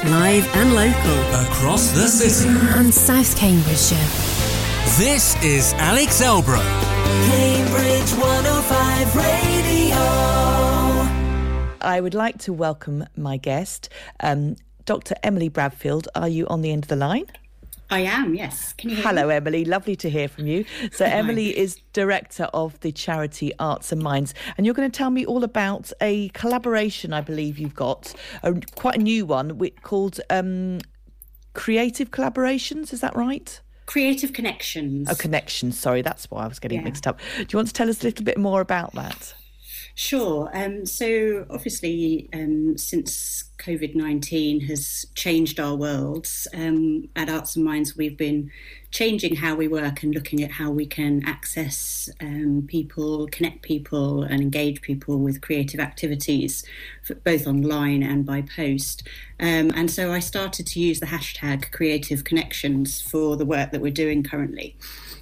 live and local. Across the city. And South Cambridgeshire. This is Alex Elbrow. Cambridge 105 Radio. I would like to welcome my guest, Dr. Emily Bradfield. Are you on the end of the line? I am, yes. Can you hear Hello, me? Emily. Lovely to hear from you. So Emily is director of the charity Arts and Minds, and you're going to tell me all about a collaboration I believe you've got, quite a new one called Creative Collaborations. Is that right? Creative Connections. Oh, Connections. Sorry, that's why I was getting mixed up. Do you want to tell us a little bit more about that? Sure. So obviously, since COVID-19 has changed our worlds, at Arts and Minds, we've been changing how we work and looking at how we can access people, connect people and engage people with creative activities, both online and by post. And so I started to use the hashtag Creative Connections for the work that we're doing currently.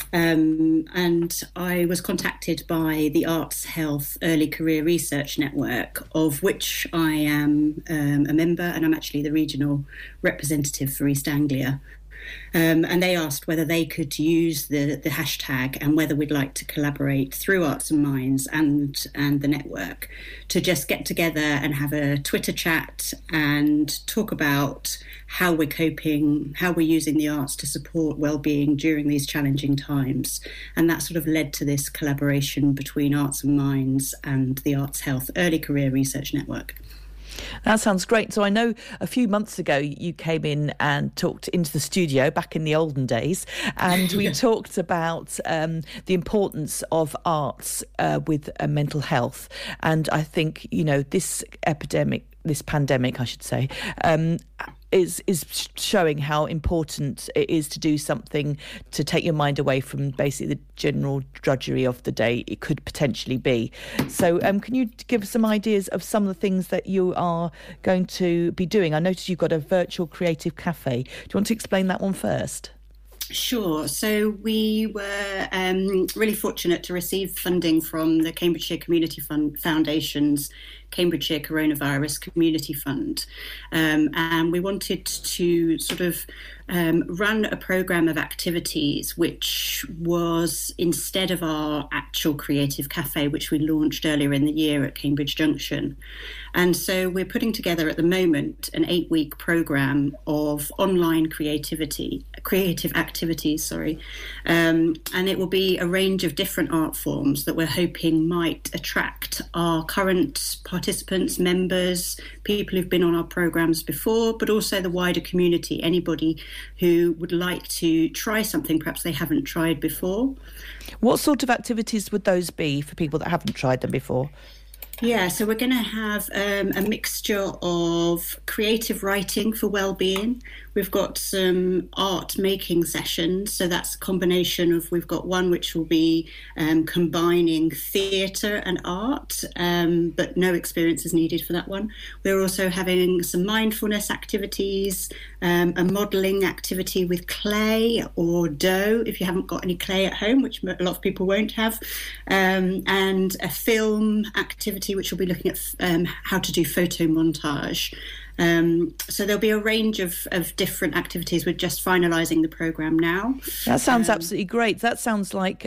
And I was contacted by the Arts Health Early Career Research Network, of which I am a member, and I'm actually the regional representative for East Anglia. And they asked whether they could use the hashtag and whether we'd like to collaborate through Arts and Minds and the network to just get together and have a Twitter chat and talk about how we're coping, how we're using the arts to support well-being during these challenging times. And that sort of led to this collaboration between Arts and Minds and the Arts Health Early Career Research Network. That sounds great. So I know a few months ago you came in and talked into the studio back in the olden days, and we talked about the importance of arts with mental health. And I think, you know, this pandemic, I should say, is showing how important it is to do something to take your mind away from basically the general drudgery of the day it could potentially be. So can you give us some ideas of some of the things that you are going to be doing? I noticed you've got a virtual creative cafe. Do you want to explain that one first? Sure. So we were really fortunate to receive funding from the Cambridgeshire Community Foundation's Cambridgeshire Coronavirus Community Fund. And we wanted to sort of run a programme of activities which was, instead of our actual creative cafe, which we launched earlier in the year at Cambridge Junction. And so we're putting together at the moment an 8-week programme of online creative activities, and it will be a range of different art forms that we're hoping might attract our current participants, members, people who've been on our programmes before, but also the wider community, anybody who would like to try something perhaps they haven't tried before. What sort of activities would those be for people that haven't tried them before? Yeah, so we're going to have a mixture of creative writing for well-being. We've got some art making sessions, so that's a combination of, we've got one which will be combining theatre and art, but no experience is needed for that one. We're also having some mindfulness activities, a modelling activity with clay or dough, if you haven't got any clay at home, which a lot of people won't have, and a film activity which will be looking at how to do photo montage. So there'll be a range of different activities. We're just finalising the programme now. That sounds absolutely great. That sounds like...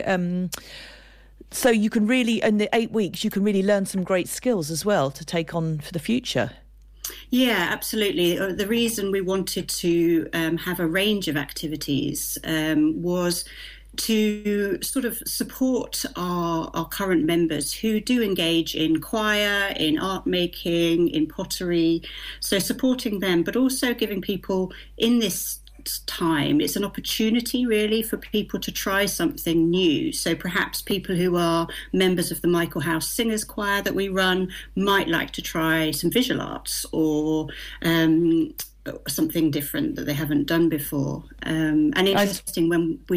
so you can really, in the 8 weeks, you can really learn some great skills as well to take on for the future. Yeah, absolutely. The reason we wanted to have a range of activities was to sort of support our current members who do engage in choir, in art making, in pottery. So supporting them, but also giving people in this time, it's an opportunity really for people to try something new. So perhaps people who are members of the Michael House Singers Choir that we run might like to try some visual arts or something different that they haven't done before. And interesting, when we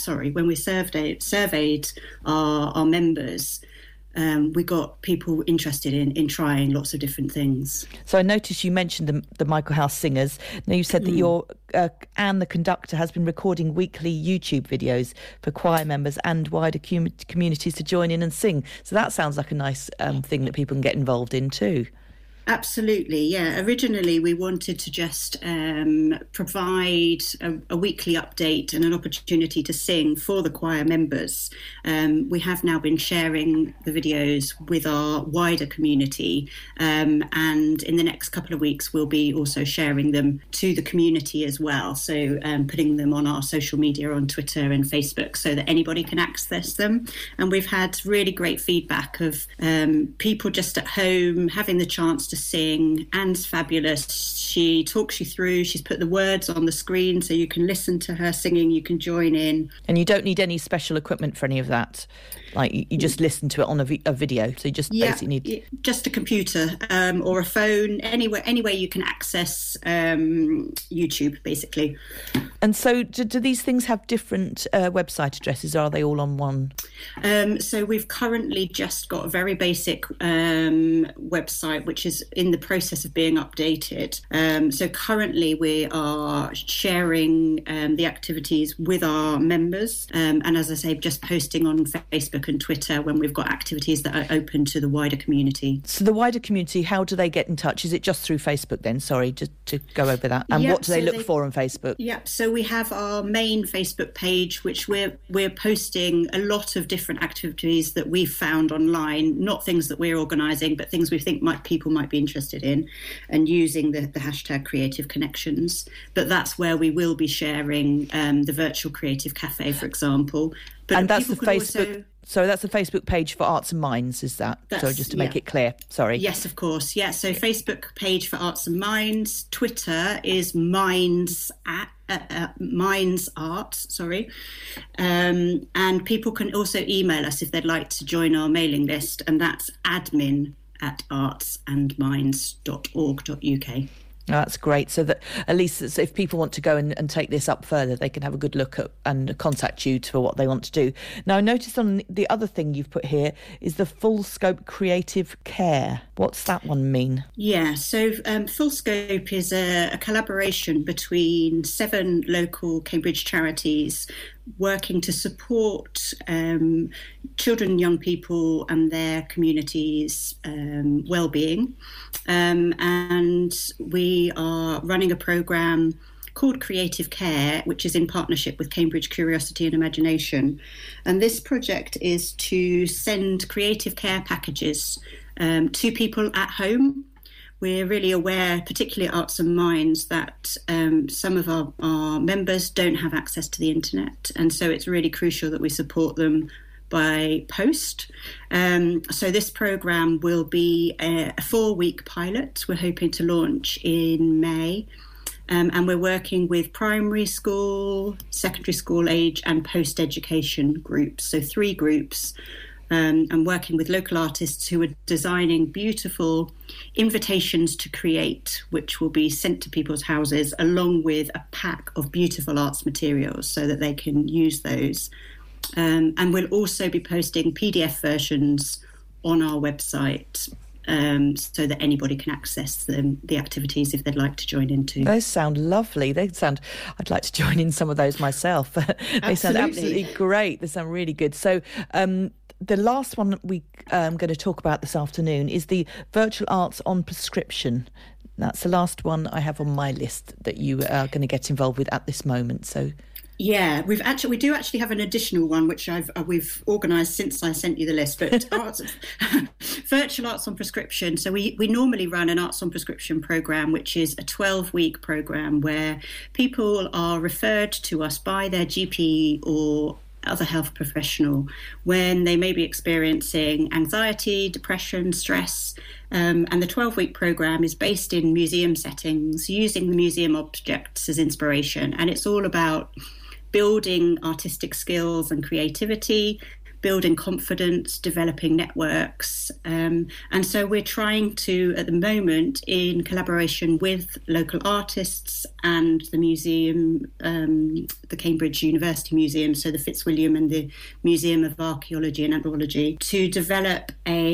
surveyed our members, we got people interested in trying lots of different things. So I noticed you mentioned the Michael House Singers. Now you said that your Anne the conductor has been recording weekly YouTube videos for choir members and wider communities to join in and sing. So that sounds like a nice thing that people can get involved in too. Absolutely, yeah. Originally, we wanted to just provide a weekly update and an opportunity to sing for the choir members. We have now been sharing the videos with our wider community, and in the next couple of weeks, we'll be also sharing them to the community as well. So putting them on our social media on Twitter and Facebook so that anybody can access them. And we've had really great feedback of people just at home having the chance to sing. Anne's fabulous. She talks you through. She's put the words on the screen so you can listen to her singing. You can join in. And you don't need any special equipment for any of that. Like you just listen to it on a video. So you just basically need just a computer or a phone. Any way you can access YouTube, basically. And so do these things have different website addresses, or are they all on one? So we've currently just got a very basic website, which is in the process of being updated. So currently we are sharing the activities with our members. And as I say, just posting on Facebook and Twitter when we've got activities that are open to the wider community. So the wider community, how do they get in touch? Is it just through Facebook then? Sorry, just to go over that. And what do they look for on Facebook? Yep. So we have our main Facebook page, which we're posting a lot of different activities that we've found online, not things that we're organising, but things we think people might be interested in, and using the hashtag Creative Connections. But that's where we will be sharing the virtual Creative Cafe, for example. But and that's the Facebook. So that's the Facebook page for Arts and Minds, is that? So just to make it clear, sorry. Yes, of course. Yeah, so Facebook page for Arts and Minds. Twitter is Minds Arts, sorry. And people can also email us if they'd like to join our mailing list, and that's admin@artsandminds.org.uk. Oh, that's great. So that at least if people want to go and take this up further, they can have a good look at and contact you for what they want to do. Now, I noticed on the other thing you've put here is the Full Scope Creative Care. What's that one mean? Yeah, so Full Scope is a collaboration between 7 local Cambridge charities working to support children and young people and their communities' well-being. And we are running a programme called Creative Care, which is in partnership with Cambridge Curiosity and Imagination. And this project is to send creative care packages to people at home. We're really aware, particularly at Arts and Minds, that some of our members don't have access to the internet. And so it's really crucial that we support them by post. So this programme will be a 4-week pilot. We're hoping to launch in May. And we're working with primary school, secondary school age and post-education groups. So 3 groups. And working with local artists who are designing beautiful invitations to create, which will be sent to people's houses along with a pack of beautiful arts materials so that they can use those. And we'll also be posting PDF versions on our website so that anybody can access the activities if they'd like to join into. Those sound lovely. I'd like to join in some of those myself. They sound absolutely great. They sound really good. So the last one we going to talk about this afternoon is the Virtual Arts on Prescription. That's the last one I have on my list that you are going to get involved with at this moment. So. Yeah, we do actually have an additional one which we've organised since I sent you the list. But Virtual Arts on Prescription. So we normally run an Arts on Prescription programme, which is a 12-week programme where people are referred to us by their GP or other health professional when they may be experiencing anxiety, depression, stress. And the 12-week programme is based in museum settings, using the museum objects as inspiration. And it's all about building artistic skills and creativity, building confidence, developing networks. And so we're trying to, at the moment, in collaboration with local artists and the museum, the Cambridge University Museum, so the Fitzwilliam and the Museum of Archaeology and Anthropology, to develop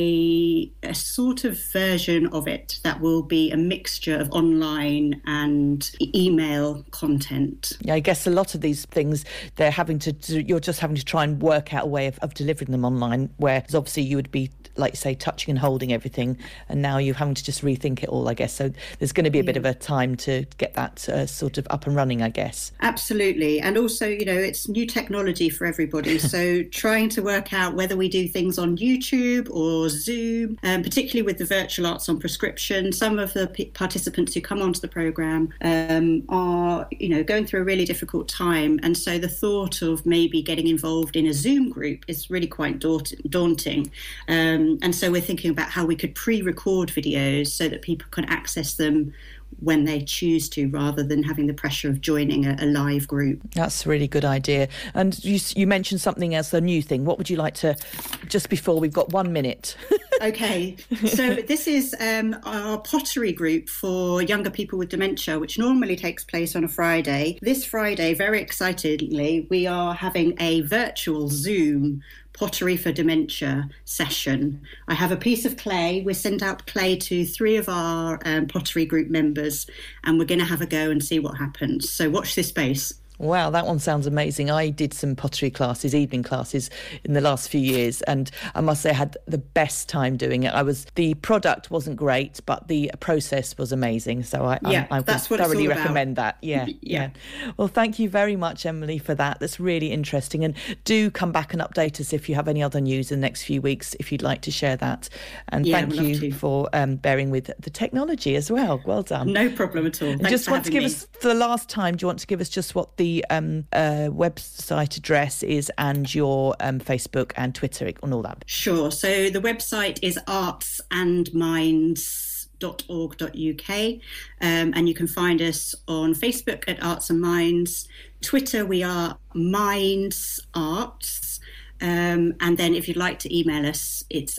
a sort of version of it that will be a mixture of online and email content. Yeah, I guess a lot of these things, you're just having to try and work out a way of delivering them online, whereas obviously you would be, like you say, touching and holding everything, and now you're having to just rethink it all, I guess. So there's going to be a bit of a time to get that sort of up and running, I guess. Absolutely. And also, it's new technology for everybody. So trying to work out whether we do things on YouTube or Zoom, particularly with the Virtual Arts on Prescription. Some of the participants who come onto the programme are, going through a really difficult time. And so the thought of maybe getting involved in a Zoom group is really quite daunting. And so we're thinking about how we could pre-record videos so that people can access them when they choose to, rather than having the pressure of joining a live group. That's a really good idea. And you mentioned something else, a new thing. What would you like to, just before we've got 1 minute? Okay, so this is our pottery group for younger people with dementia, which normally takes place on a Friday. This Friday, very excitedly, we are having a virtual Zoom Pottery for Dementia session. I have a piece of clay. We sent out clay to 3 of our pottery group members, and we're going to have a go and see what happens. So watch this space. Wow, that one sounds amazing. I did some pottery classes, evening classes, in the last few years, and I must say I had the best time doing it. The product wasn't great, but the process was amazing. So I would thoroughly recommend that. Yeah. Well, thank you very much, Emily, for that. That's really interesting. And do come back and update us if you have any other news in the next few weeks, if you'd like to share that. And thank you for bearing with the technology as well. Well done. No problem at all. And just want to give us, for the last time, do you want to give us just what the website address is, and your Facebook and Twitter and all that? Sure. So the website is artsandminds.org.uk, and you can find us on Facebook at Arts and Minds. Twitter, we are Minds Arts. And then if you'd like to email us, it's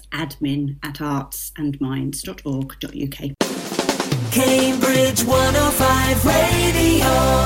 admin@artsandminds.org.uk. Cambridge 105 Radio.